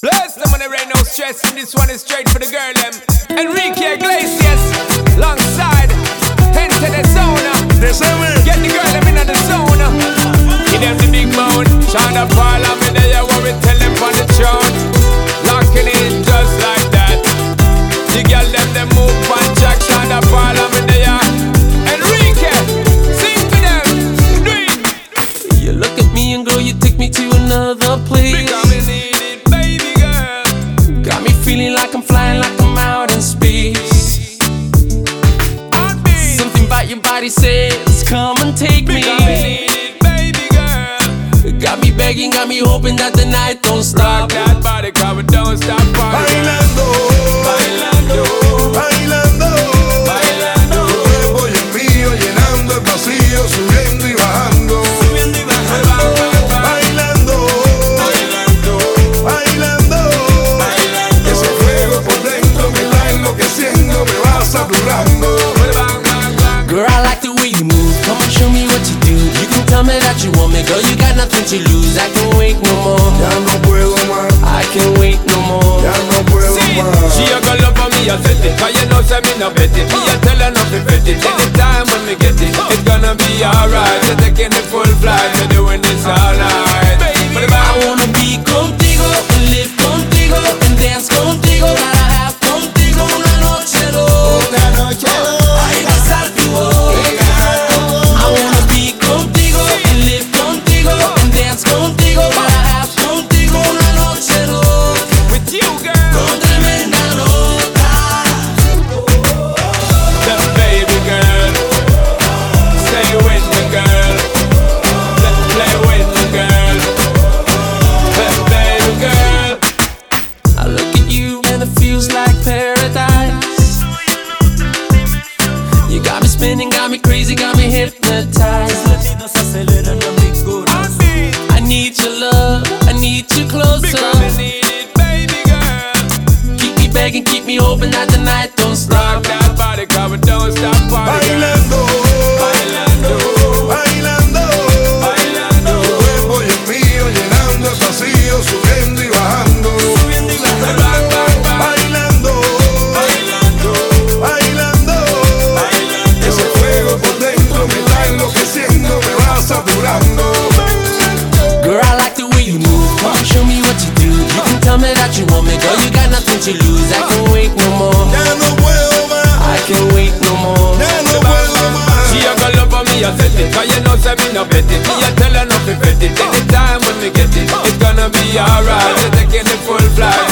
Bless them on the rain, no stress. And this one is straight for the girl, them. Enrique Iglesias, alongside. Enter the zone. Get the girl, them in the zone. Give them the big moan. Shonda Paul, I'm in there, what we tell them on the throne. Locking in just like that. The girl, them move on track. Shonda Paul, I'm in there. Enrique, sing to them. Do it. You look at me and girl, you take me to another place. Because we need it, baby girl. Got me feeling like I'm flying, like I'm out in space. Something about your body says, come and take me. Because we need it, baby girl. Got me begging, got me hoping that the night don't stop. Rock that body, cause we don't stop partying. Bailando, Bailando, bailando, bailando. tu cuerpo y el mío llenando el vacío, subiendo y bajando. Subiendo y bajando. Bailando, Bailando, bailando, bailando. ese fuego por dentro me está enloqueciendo, me va saturando. Bang, bang, bang. Girl, I like the way you move, come and show me what you do. You can tell me that you want me, girl, you got nothing to lose. I can't wait no more, Ya no puedo más, I can't wait no more. ya no puedo See, más. she a go love for me, I set it. Cause you know, say me no bet it. Me a tell her not to bet it. Anytime when me get it, it's gonna be alright. You're taking the full flight, you're doing this all night. But if I I wanna be contigo, and live contigo, and dance contigo. Gotta have contigo una noche loca. Ay, besarte hoy. I wanna be contigo, and live contigo, and dance contigo. Gotta have contigo una noche loca. with you, girl, Con tremenda nota. the baby girl, stay with the girl, play with the girl, the baby girl. I look at you and it feels like paradise. You got me spinning, got me crazy, got me hypnotized. I need your love, I need you closer. Because we need it, baby girl. Keep me begging, keep me hoping that the night don't Rock stop. that body, cause we don't stop partying. Bailando, Bailando, bailando, bailando. tu cuerpo y el mío llenando el vacío, subiendo y bajando. Subiendo y bajando. Bang, bang, bang. Bailando, Bailando, bailando, bailando. ese fuego por dentro me está enloqueciendo, me va saturando. Girl, I like the way you move. Come on, show me what you do. You can tell me that you want me, girl. You got nothing to lose. I can't wait no more. Ya no puedo más, I can't wait no more. ya no puedo más. She a go love for me, I set it. Cause you know, say me no bet it. Me a tell her not to bet it. Anytime when me get it, it's gonna be alright. You're taking the full flight.